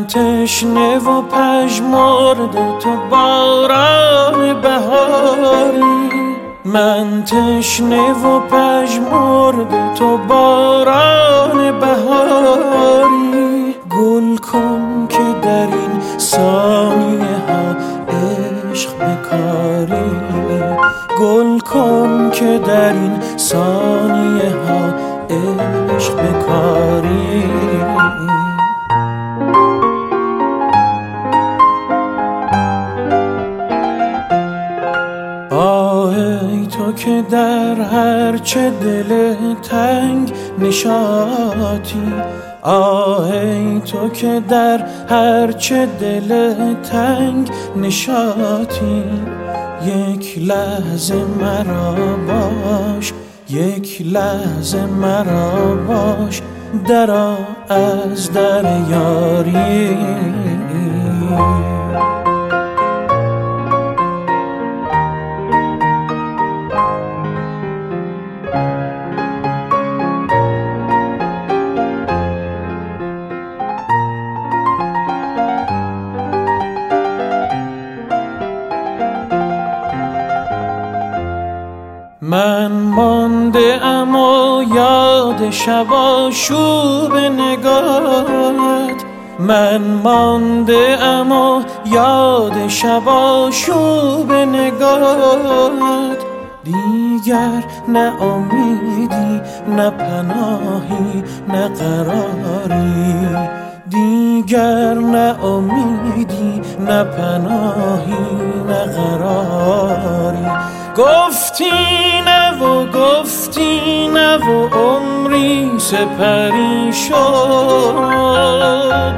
تشنه و پژمرده تو باران بهاری، من تشنه و پژمرده تو باران بهاری. گل کن که در این ثانیه ها عشق بکاری، گل کن که در این ثانیه ها عشق بکاری. ای تو که در هرچه دل تنگ نشاطی، ای تو که در هرچه دل تنگ نشاطی. یک لحظه مرا باش، یک لحظه مرا باش، درآ از در یاری. من مانده ام و یاد شب آشوب نگاهت، من مانده ام و یاد شب آشوب نگاهت. دیگر نه امیدی نه پناهی نه قراری، دیگر نه امیدی نه پناهی نه قراری. گفتی نه و گفتی نه و عمری سپری شد،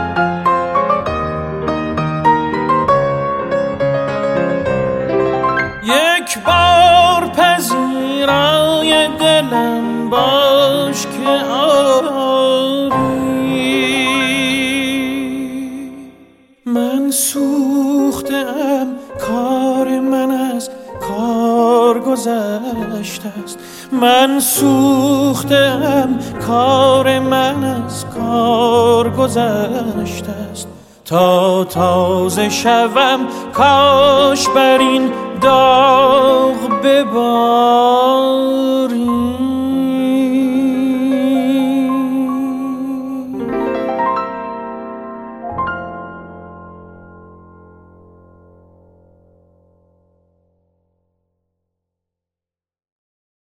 یک بار پذیرای دلم باش که آری. من سوختم، کار من از کار گذشته است، من سوختم، کار من از کار گذشته است. تا تازه شوم کاش بر این داغ ببارد.